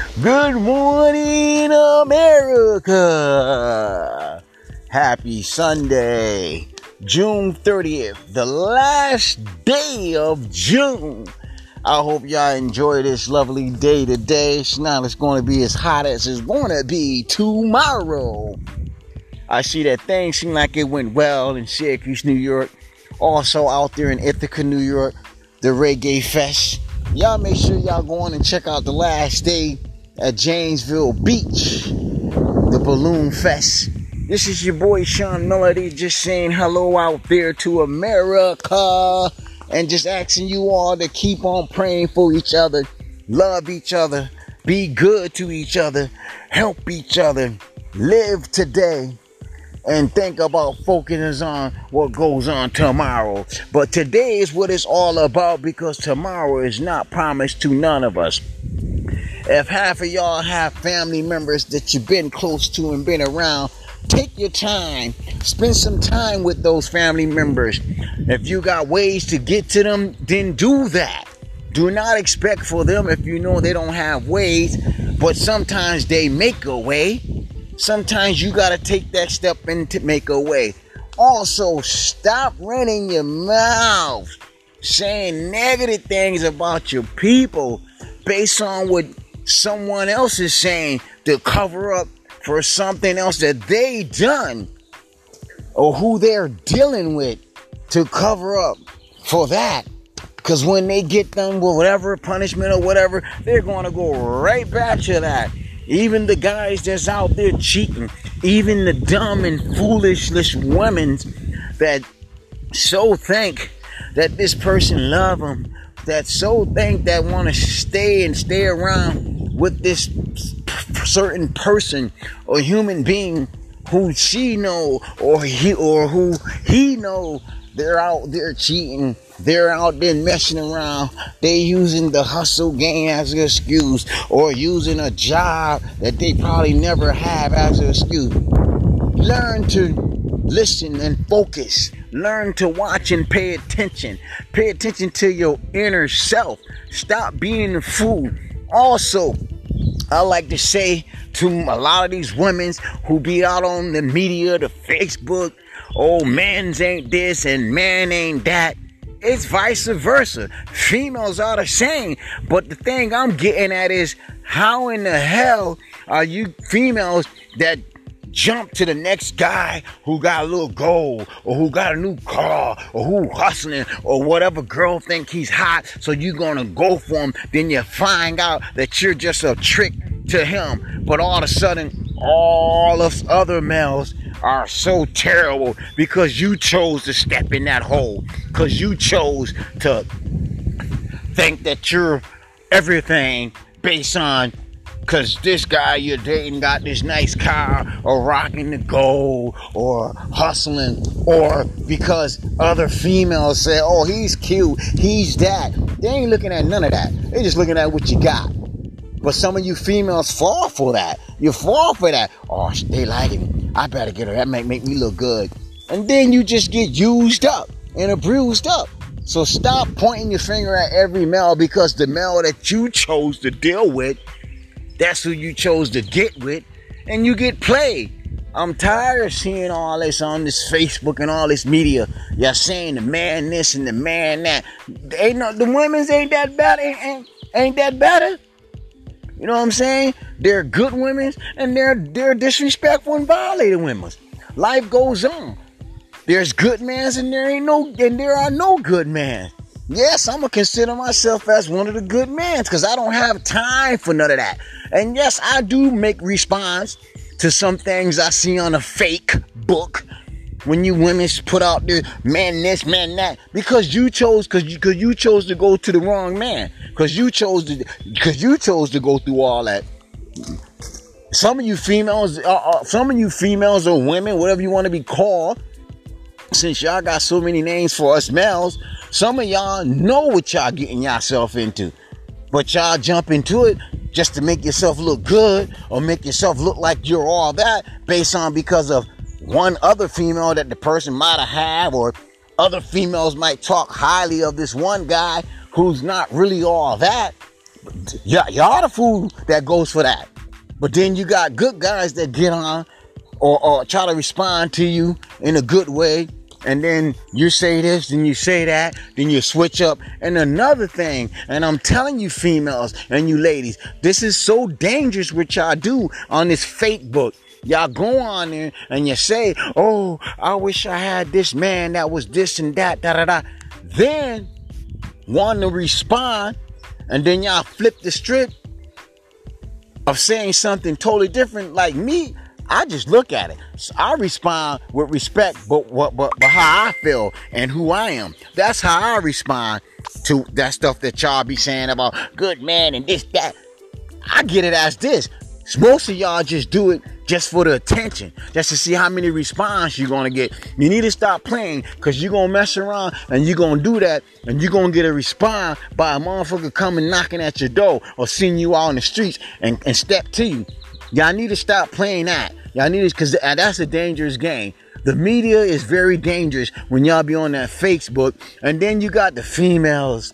Good morning, America. Happy Sunday, June 30th, the last day of June. I hope y'all enjoy this lovely day today. It's not going to be as hot as it's going to be tomorrow. I see that things seem like it went well in Syracuse, New York. Also out there in Ithaca, New York, the Reggae Fest. Y'all make sure y'all go on and check out the last day at Janesville Beach, the Balloon Fest. This is your boy Sean Melody, just saying hello out there to America, and just asking you all to keep on praying for each other, love each other, be good to each other, help each other, live today, and think about focusing on what goes on tomorrow. But today is what it's all about, because tomorrow is not promised to none of us. If half of y'all have family members that you've been close to and been around, take your time. Spend some time with those family members. If you got ways to get to them, then do that. Do not expect for them if you know they don't have ways, but sometimes they make a way. Sometimes you got to take that step in to make a way. Also, stop running your mouth saying negative things about your people based on what someone else is saying to cover up for something else that they done or who they're dealing with, to cover up for that. Because when they get done with whatever punishment or whatever, they're going to go right back to that. Even the guys that's out there cheating, even the dumb and foolish women that so think that this person love them, that so think that want to stay around with this certain person or human being who she know or who he know, they're out there cheating, they're out there messing around, they using the hustle game as an excuse, or using a job that they probably never have as an excuse. Learn to listen and focus. Learn to watch and pay attention. Pay attention to your inner self. Stop being a fool. Also, I like to say to a lot of these women who be out on the media, the Facebook, oh, men's ain't this and man ain't that. It's vice versa. Females are the same. But the thing I'm getting at is, how in the hell are you females that jump to the next guy who got a little gold, or who got a new car, or who hustling, or whatever girl think he's hot, so you gonna go for him, then you find out that you're just a trick to him. But all of a sudden, all of other males are so terrible because you chose to step in that hole, because you chose to think that you're everything based on because this guy you're dating got this nice car, or rocking the gold, or hustling, or because other females say, oh, he's cute, he's that. They ain't looking at none of that. They just looking at what you got. But some of you females fall for that. You fall for that. Oh, they like him, I better get her. That might make me look good. And then you just get used up and abused up. So stop pointing your finger at every male, because the male that you chose to deal with, that's who you chose to get with, and you get played. I'm tired of seeing all this on this Facebook and all this media. Y'all saying the man this and the man that. The women's ain't that bad. Ain't that better? You know what I'm saying? They're good women, and they're disrespectful and violating women. Life goes on. There's good mans, and there are no good men. Yes, I'm going to consider myself as one of the good men, because I don't have time for none of that. And yes, I do make response to some things I see on a fake book when you women put out there, man this, man that, because you chose to go to the wrong man, because you chose to go through all that. Some of you females or women, whatever you want to be called, since y'all got so many names for us males, some of y'all know what y'all getting yourself into, but y'all jump into it just to make yourself look good, or make yourself look like you're all that, based on because of one other female that the person might have, or other females might talk highly of this one guy who's not really all that. Yeah, y'all the fool that goes for that. But then you got good guys that get on or try to respond to you in a good way. And then you say this, then you say that, then you switch up. And another thing, and I'm telling you females and you ladies, this is so dangerous what y'all do on this fake book. Y'all go on there and you say, oh, I wish I had this man that was this and that, da da da. Then want to respond, and then y'all flip the script of saying something totally different. Like me, I just look at it. So I respond with respect, but how I feel and who I am. That's how I respond to that stuff that y'all be saying about good man and this, that. I get it as this. Most of y'all just do it just for the attention, just to see how many responses you're going to get. You need to stop playing, because you're going to mess around and you're going to do that, and you're going to get a response by a motherfucker coming knocking at your door or seeing you out in the streets and step to you. Y'all need to stop playing that. Y'all need to, because that's a dangerous game. The media is very dangerous when y'all be on that Facebook. And then you got the females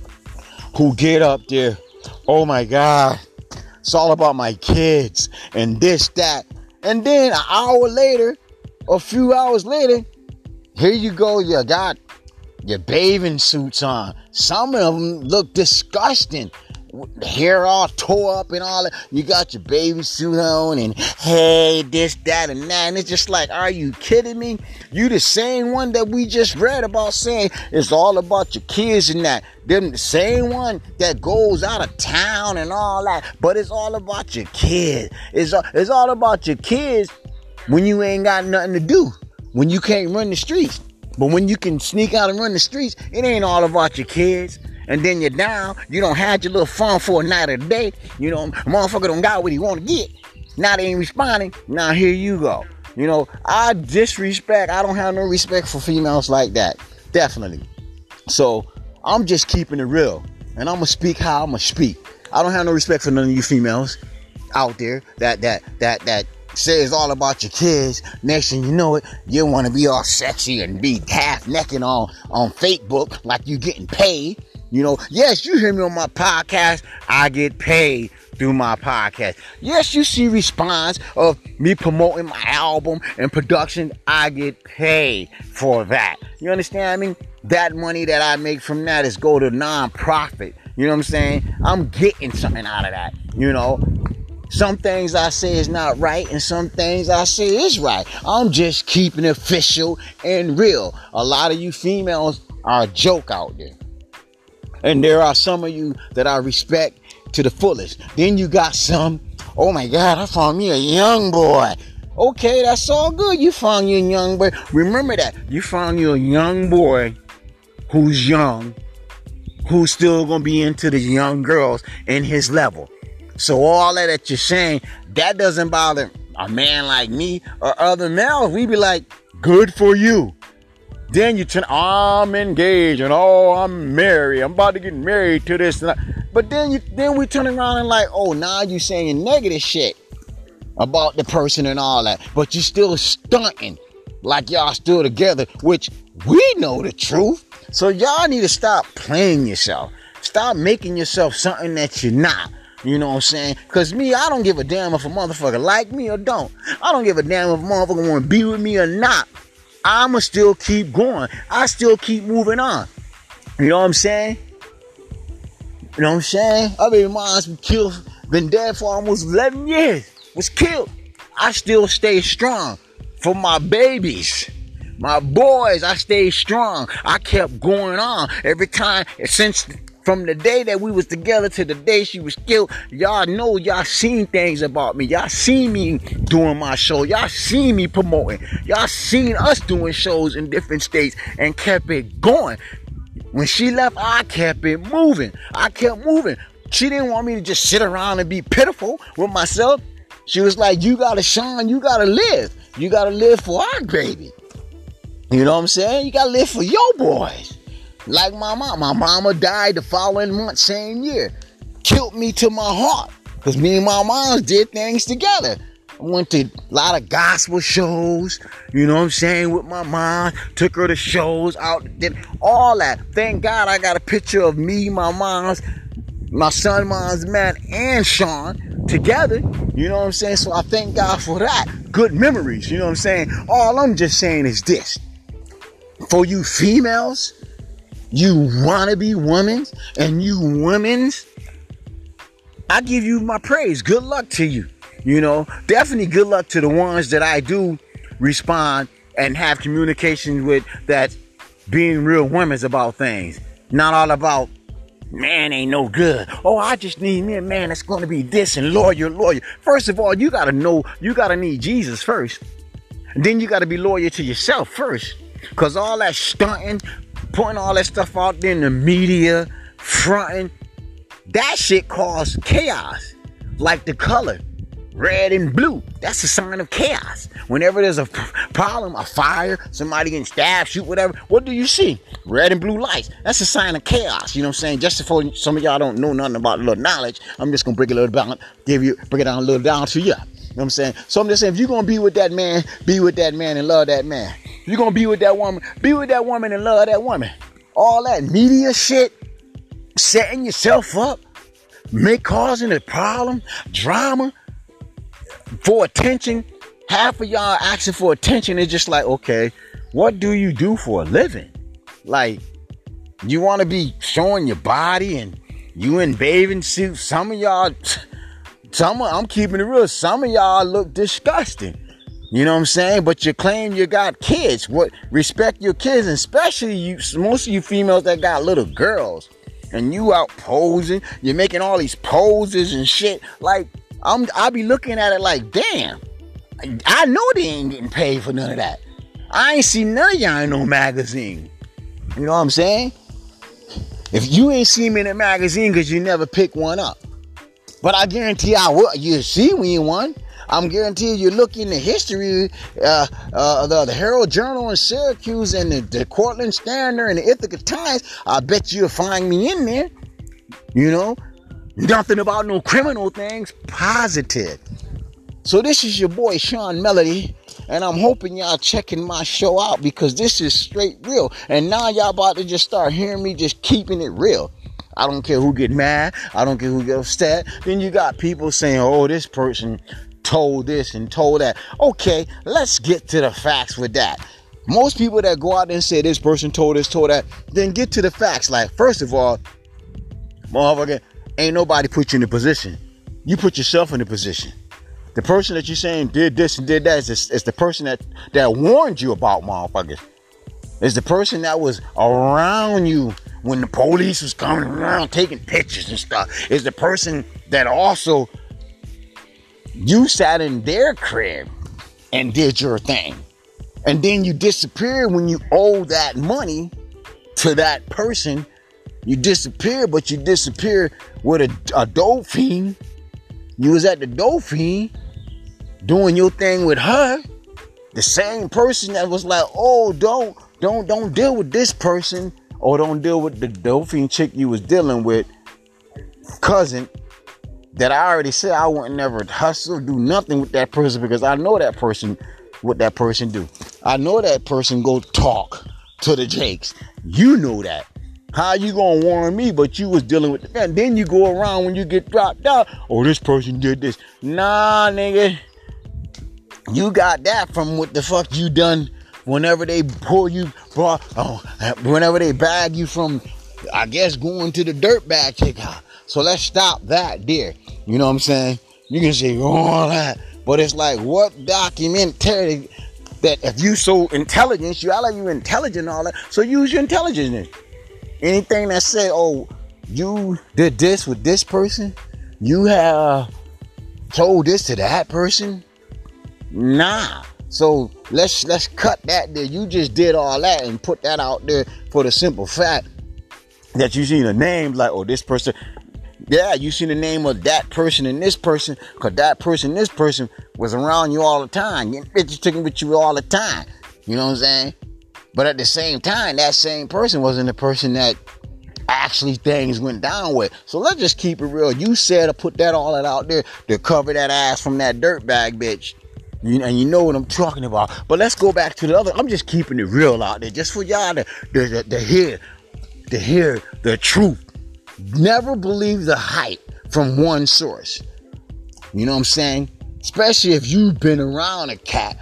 who get up there, oh my God, it's all about my kids and this, that. And then an hour later, a few hours later, here you go, you got your bathing suits on. Some of them look disgusting. The hair all tore up and all that. You got your baby suit on and hey, this, that, and that. And it's just like, are you kidding me? You the same one that we just read about saying it's all about your kids and that. Them the same one that goes out of town and all that. But it's all about your kids. It's all about your kids when you ain't got nothing to do. When you can't run the streets. But when you can sneak out and run the streets, it ain't all about your kids. And then you're down, you don't have your little fun for a night or a day. You know, motherfucker don't got what he want to get. Now they ain't responding. Now here you go. You know, I don't have no respect for females like that. Definitely. So I'm just keeping it real. And I'm going to speak how I'm going to speak. I don't have no respect for none of you females out there that say it's all about your kids. Next thing you know it, you want to be all sexy and be half naked on Facebook like you getting paid. You know, yes, you hear me on my podcast. I get paid through my podcast. Yes, you see response of me promoting my album and production. I get paid for that. You understand me? That money that I make from that is go to non-profit. You know what I'm saying? I'm getting something out of that. You know, some things I say is not right and some things I say is right. I'm just keeping it official and real. A lot of you females are a joke out there. And there are some of you that I respect to the fullest. Then you got some, oh my God, I found me a young boy. Okay, that's all good. You found you a young boy. Remember that. You found you a young boy who's young, who's still going to be into the young girls in his level. So all that you're saying, that doesn't bother a man like me or other males. We be like, good for you. Then you turn, I'm engaged and I'm married. I'm about to get married to this. And that. But then we turn around and like, oh, now you saying negative shit about the person and all that. But you still stunting like y'all still together, which we know the truth. So y'all need to stop playing yourself. Stop making yourself something that you're not. You know what I'm saying? Because me, I don't give a damn if a motherfucker like me or don't. I don't give a damn if a motherfucker want to be with me or not. I'ma still keep going. I still keep moving on. You know what I'm saying? You know what I'm saying? I mean, mom's been dead for almost 11 years. Was killed. I still stay strong for my babies. My boys, I stayed strong. I kept going on. Every time, since from the day that we was together to the day she was killed, y'all know, y'all seen things about me. Y'all seen me doing my show. Y'all seen me promoting. Y'all seen us doing shows in different states and kept it going. When she left, I kept it moving. I kept moving. She didn't want me to just sit around and be pitiful with myself. She was like, you gotta shine. You gotta live. You gotta live for our baby. You know what I'm saying? You gotta live for your boys. Like my mom. My mama died the following month, same year. Killed me to my heart. Because me and my mom did things together. I went to a lot of gospel shows, you know what I'm saying, with my mom. Took her to shows, out, did all that. Thank God I got a picture of me, my mom's, my son, mom's man, and Sean together. You know what I'm saying? So I thank God for that. Good memories. You know what I'm saying? All I'm just saying is this. For you females, you wannabe women, and you women's, I give you my praise. Good luck to you. You know, definitely good luck to the ones that I do respond and have communication with, that being real women's about things. Not all about, man ain't no good. Oh, I just need me a man that's going to be this and loyal. First of all, you got to know, you got to need Jesus first. And then you got to be loyal to yourself first. Because all that stunting, putting all that stuff out there in the media, fronting, that shit causes chaos. Like the color, red and blue. That's a sign of chaos. Whenever there's a problem, a fire, somebody getting stabbed, shoot, whatever, what do you see? Red and blue lights. That's a sign of chaos. You know what I'm saying? Just for some of y'all don't know nothing about a little knowledge, I'm just going to break it a little down, break it down a little down to you. You know what I'm saying? So I'm just saying, if you're going to be with that man and love that man. If you're going to be with that woman and love that woman. All that media shit, setting yourself up, causing a problem, drama, for attention. Half of y'all asking for attention is just like, okay, what do you do for a living? Like, you want to be showing your body and you in bathing suits. Some of y'all, I'm keeping it real, some of y'all look disgusting. You know what I'm saying? But you claim you got kids. What? Respect your kids, and especially you, most of you females that got little girls, and you out posing, you're making all these poses and shit. Like, I be looking at it like, damn, I know they ain't getting paid for none of that. I ain't seen none of y'all in no magazine. You know what I'm saying? If you ain't seen me in a magazine because you never pick one up. But I guarantee you'll see me in one. I'm guaranteed you look in the history, the Herald Journal in Syracuse and the Cortland Standard and the Ithaca Times. I bet you'll find me in there. You know, nothing about no criminal things, positive. So this is your boy Sean Melody, and I'm hoping y'all checking my show out because this is straight real. And now y'all about to just start hearing me just keeping it real. I don't care who get mad. I don't care who get upset. Then you got people saying, oh, this person told this and told that. Okay, let's get to the facts with that. Most people that go out there and say this person told this, told that, then get to the facts. Like, first of all, motherfucker, ain't nobody put you in a position. You put yourself in a position. The person that you're saying did this and did that is the person that warned you about motherfuckers. It's the person that was around you when the police was coming around taking pictures and stuff. It's the person that also, you sat in their crib and did your thing. And then you disappear when you owe that money to that person. You disappear, but you disappear with a dope fiend. You was at the dope fiend doing your thing with her. The same person that was like, oh, don't deal with this person, or don't deal with the dope fiend chick you was dealing with, cousin, that I already said I wouldn't never hustle, do nothing with that person because I know that person, what that person do. I know that person go talk to the Jakes. You know that. How you gonna warn me, but you was dealing with the, and then you go around when you get dropped out, oh, this person did this. Nah, nigga. You got that from what the fuck you done whenever they pull you, whenever they bag you from, I guess, going to the dirt bag checkout. So let's stop that there. You know what I'm saying? You can say all that, but it's like, what documentary that if you so intelligent, you act like you intelligent and all that, so use your intelligence. Anything that say, oh, you did this with this person, you have told this to that person, nah. So let's cut that there. You just did all that and put that out there for the simple fact that you seen a name like, oh, this person. Yeah, you seen the name of that person and this person, because that person, this person was around you all the time. Getting pictures taken with you all the time. You know what I'm saying? But at the same time, that same person wasn't the person that actually things went down with. So let's just keep it real. You said to put that all that out there to cover that ass from that dirtbag bitch. And you know what I'm talking about. But let's go back to the other. I'm just keeping it real out there, just for y'all to hear the truth. Never believe the hype from one source. You know what I'm saying? Especially if you've been around a cat.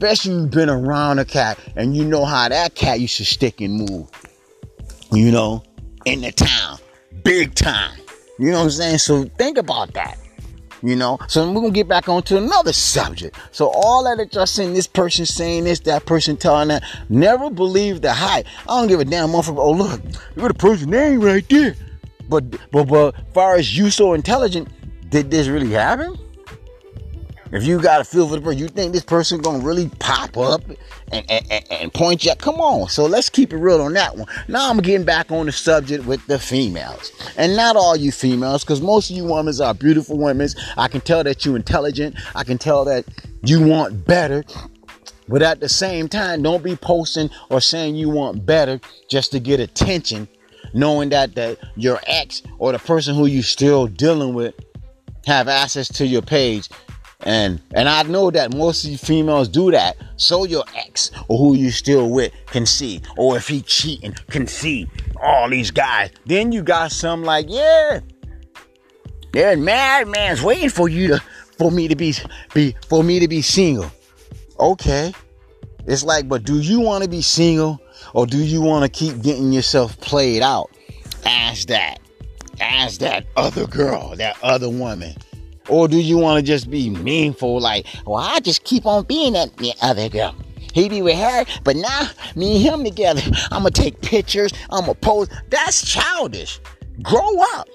And you know how that cat used to stick and move. You know, in the town. Big time. You know what I'm saying? So think about that. You know, so we're going to get back onto another subject. So all that y'all saying, this person saying this, that person telling that, never believe the hype. I don't give a damn motherfucker. Oh, look, you're the person name right there. But as far as you so intelligent, did this really happen? If you got a feel for the person, you think this person going to really pop up and point you out? Come on. So let's keep it real on that one. Now I'm getting back on the subject with the females. And not all you females, because most of you women are beautiful women. I can tell that you're intelligent. I can tell that you want better. But at the same time, don't be posting or saying you want better just to get attention, knowing that your ex or the person who you still dealing with have access to your page. And I know that most of you females do that, so your ex or who you still with can see, or if he cheating can see all these guys. Then you got some like, yeah, madman's waiting for me to be single. Okay, it's like, but do you want to be single, or do you want to keep getting yourself played out as that other girl, that other woman? Or do you want to just be meaningful, like, well, I just keep on being that other girl. He be with her, but now me and him together, I'm going to take pictures, I'm going to pose. That's childish. Grow up.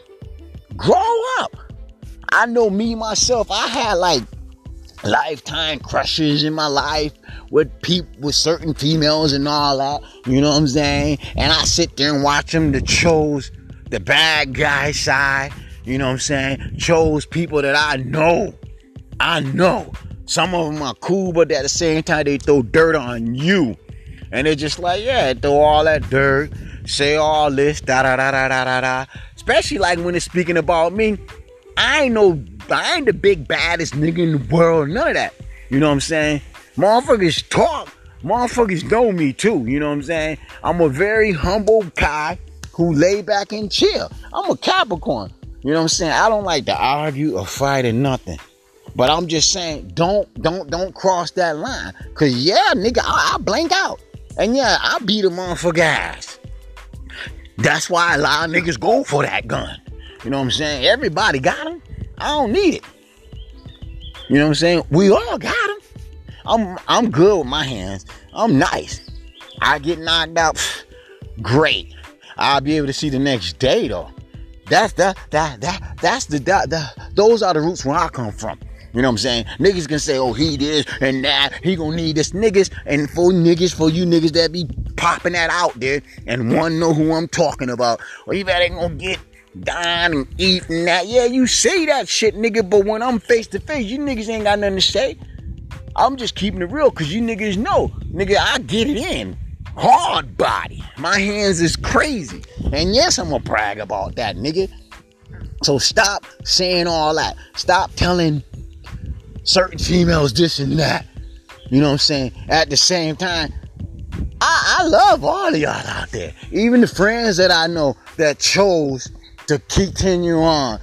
I know me, myself, I had like lifetime crushes in my life with certain females and all that. You know what I'm saying? And I sit there and watch them that chose the bad guy side. You know what I'm saying? Chose people that I know. Some of them are cool, but at the same time, they throw dirt on you. And they're just like, yeah, throw all that dirt, say all this, da-da-da-da-da-da-da. Especially like when it's speaking about me. I ain't the big baddest nigga in the world, none of that. You know what I'm saying? Motherfuckers talk. Motherfuckers know me too, you know what I'm saying? I'm a very humble guy who lay back and chill. I'm a Capricorn. You know what I'm saying? I don't like to argue or fight or nothing. But I'm just saying, don't cross that line. Cause yeah, nigga, I blank out. And yeah, I beat a motherfucker ass. That's why a lot of niggas go for that gun. You know what I'm saying? Everybody got them. I don't need it. You know what I'm saying? We all got them. I'm good with my hands. I'm nice. I get knocked out. Great. I'll be able to see the next day though. Those are the roots where I come from. You know what I'm saying? Niggas can say, oh, he this and that. He gonna need this. Niggas, and for you niggas that be popping that out there and want to know who I'm talking about. Or you better gonna get down and eat and that. Yeah, you say that shit, nigga. But when I'm face to face, you niggas ain't got nothing to say. I'm just keeping it real because you niggas know. Nigga, I get it in. Hard body. My hands is crazy. And yes, I'm gonna brag about that, nigga. So stop saying all that. Stop telling certain females this and that. You know what I'm saying? At the same time, I love all of y'all out there. Even the friends that I know that chose to continue on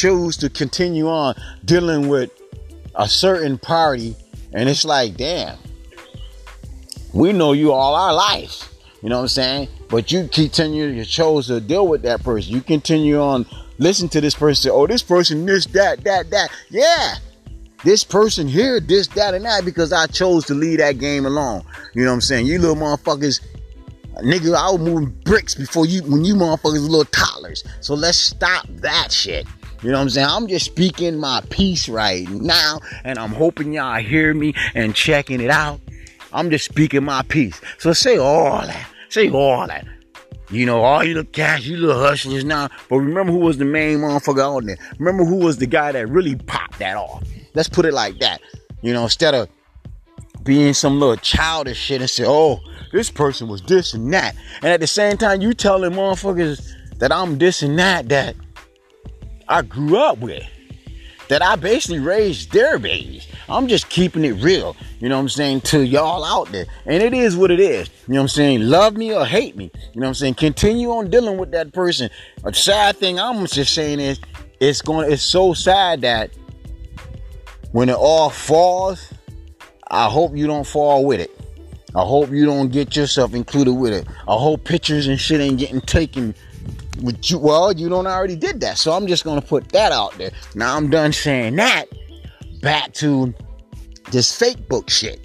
dealing with a certain party. And it's like, damn. We know you all our life. You know what I'm saying? But you chose to deal with that person. You continue on, listen to this person say, oh, this person, this, that. Yeah. This person here, this, that, and that, because I chose to leave that game alone. You know what I'm saying? You little motherfuckers, nigga, I was moving bricks when you motherfuckers were little toddlers. So let's stop that shit. You know what I'm saying? I'm just speaking my piece right now, and I'm hoping y'all hear me and checking it out. I'm just speaking my piece. So say all that. You know, all you little cats, you little hustlers now. But remember who was the main motherfucker on there. Remember who was the guy that really popped that off. Let's put it like that. You know, instead of being some little childish shit and say, oh, this person was this and that. And at the same time, you telling motherfuckers that I'm this and that I grew up with. That I basically raised their babies. I'm just keeping it real, you know what I'm saying, to y'all out there. And it is what it is, you know what I'm saying. Love me or hate me, you know what I'm saying. Continue on dealing with that person. A sad thing I'm just saying is, it's so sad that when it all falls, I hope you don't fall with it. I hope you don't get yourself included with it. I hope pictures and shit ain't getting taken with you. Well, you don't already did that. So I'm just going to put that out there. Now I'm done saying that. Back to this fake book shit.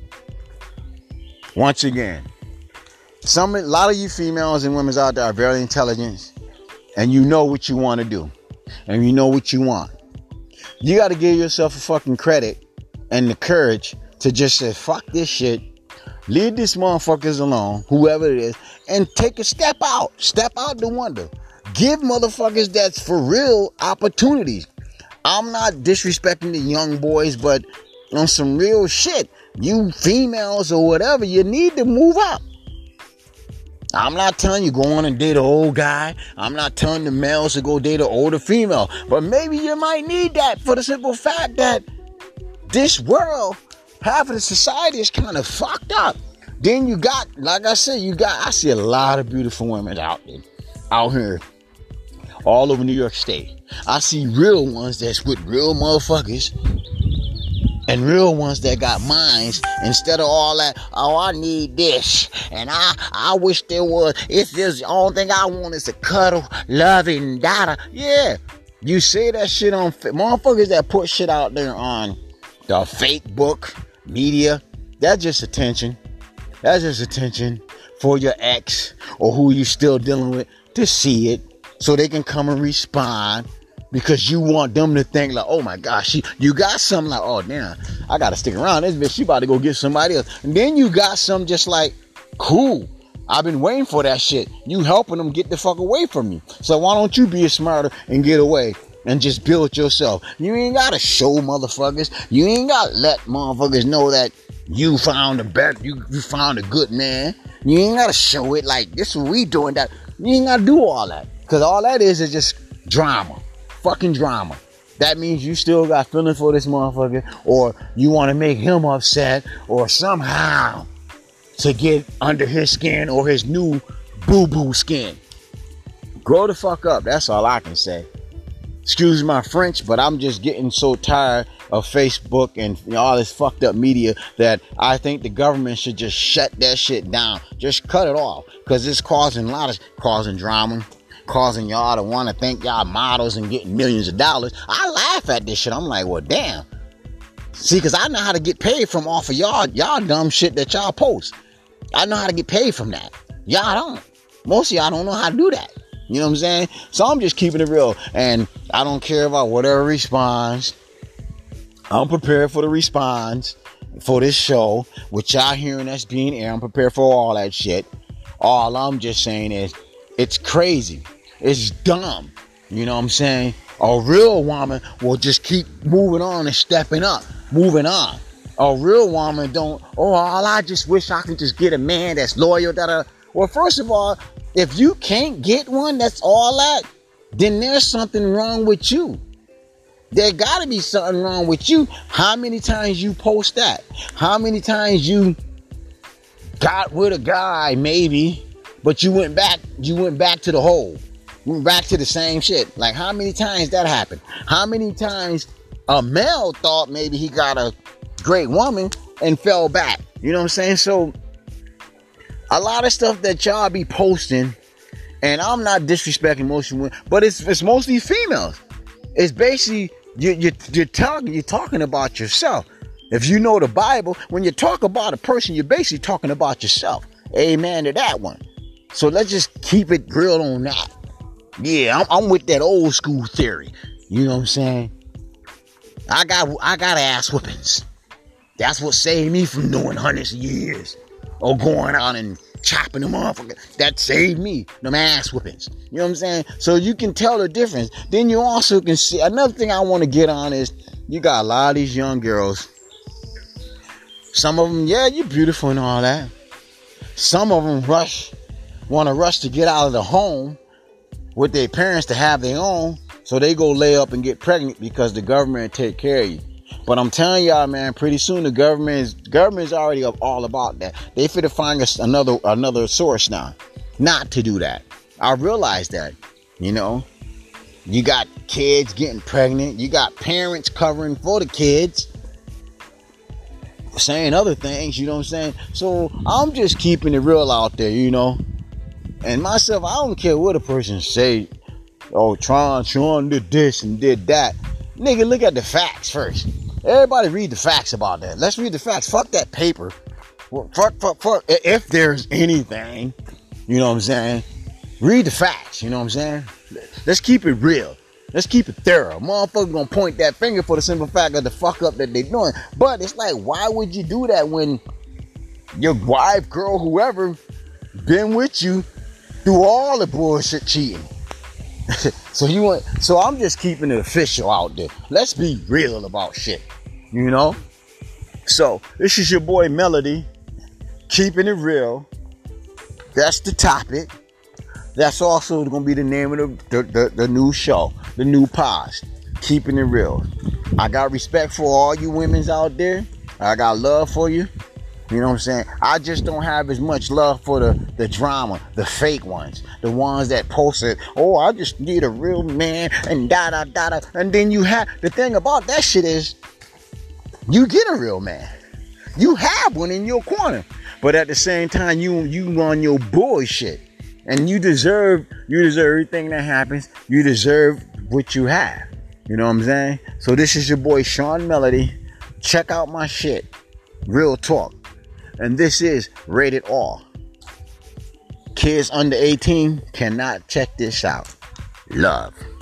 Once again, a lot of you females and women out there are very intelligent, and you know what you want to do, and you know what you want. You got to give yourself a fucking credit and the courage to just say, fuck this shit. Leave these motherfuckers alone, whoever it is, and take a step out. Step out the window. Give motherfuckers that's for real opportunities. I'm not disrespecting the young boys, but on some real shit, you females or whatever, you need to move up. I'm not telling you go on and date an old guy. I'm not telling the males to go date an older female. But maybe you might need that for the simple fact that this world, half of the society is kind of fucked up. Then you got, like I said, I see a lot of beautiful women out here, all over New York State. I see real ones that's with real motherfuckers and real ones that got minds instead of all that, oh, I need this and I wish there was, it's just the only thing I want is to cuddle, love, and data. Yeah, you say that shit on motherfuckers that put shit out there on the fake book media. That's just attention. That's just attention for your ex or who you still dealing with to see it so they can come and respond. Because you want them to think like, oh my gosh, you got something like, oh damn, I gotta stick around this bitch. She about to go get somebody else. And then you got some just like, cool, I've been waiting for that shit. You helping them get the fuck away from me. So why don't you be smarter and get away and just build yourself? You ain't gotta show motherfuckers. You ain't gotta let motherfuckers know that you found a better, you found a good man. You ain't gotta show it like this is what we doing. That you ain't gotta do all that. Cause all that is just drama. Fucking drama. That means you still got feelings for this motherfucker, or you want to make him upset, or somehow to get under his skin or his new boo-boo skin. Grow the fuck up. That's all I can say. Excuse my French, but I'm just getting so tired of Facebook and all this fucked up media that I think the government should just shut that shit down. Just cut it off, because it's causing drama. Causing y'all to want to think y'all models and getting millions of dollars. I laugh at this shit. I'm like, well, damn. See, because I know how to get paid from off of y'all dumb shit that y'all post. I know how to get paid from that. Y'all don't. Most of y'all don't know how to do that. You know what I'm saying? So I'm just keeping it real. And I don't care about whatever responds. I'm prepared for the response for this show. With y'all hearing us being aired, I'm prepared for all that shit. All I'm just saying is, it's crazy. It's dumb. You know what I'm saying? A real woman will just keep moving on and stepping up. Moving on. A real woman don't, I just wish I could just get a man that's loyal. Well, first of all, if you can't get one that's all that, then there's something wrong with you. There gotta be something wrong with you. How many times you post that? How many times you got with a guy, maybe, but you went back to the hole. You went back to the same shit. Like, how many times that happened? How many times a male thought maybe he got a great woman and fell back? You know what I'm saying? So, a lot of stuff that y'all be posting, and I'm not disrespecting most women, but it's mostly females. It's basically, you're talking about yourself. If you know the Bible, when you talk about a person, you're basically talking about yourself. Amen to that one. So let's just keep it real on that. Yeah, I'm with that old school theory. You know what I'm saying? I got ass whippings. That's what saved me from doing hundreds of years. Or going out and chopping them off. That saved me, them ass whippings. You know what I'm saying? So you can tell the difference. Then you also can see, another thing I want to get on is, you got a lot of these young girls. Some of them, yeah, you're beautiful and all that. Some of them want to rush to get out of the home with their parents to have their own, so they go lay up and get pregnant because the government take care of you. But I'm telling y'all, man, pretty soon the government's already all about that. They finna find us another source now, not to do that. I realize that, you know, you got kids getting pregnant, you got parents covering for the kids, saying other things, you know what I'm saying? So I'm just keeping it real out there, you know. And myself, I don't care what a person say. Oh, Tron did this and did that. Nigga, look at the facts first. Everybody read the facts about that. Let's read the facts. Fuck that paper. Well, fuck. If there's anything, you know what I'm saying? Read the facts, you know what I'm saying? Let's keep it real. Let's keep it thorough. Motherfucker gonna point that finger for the simple fact of the fuck up that they doing. But it's like, why would you do that when your wife, girl, whoever, been with you through all the bullshit cheating? So I'm just keeping it official out there. Let's be real about shit, you know? So this is your boy Melody, keeping it real. That's the topic. That's also going to be the name of the new show, the new pause, keeping it real. I got respect for all you women's out there. I got love for you. You know what I'm saying? I just don't have as much love for the drama, the fake ones, the ones that posted, oh, I just need a real man and da-da-da-da. And then you have, the thing about that shit is, you get a real man. You have one in your corner. But at the same time, you on your bullshit. And you deserve everything that happens. You deserve what you have. You know what I'm saying? So this is your boy Sean Melody. Check out my shit. Real talk. And this is Rated R. Kids under 18 cannot check this out. Love.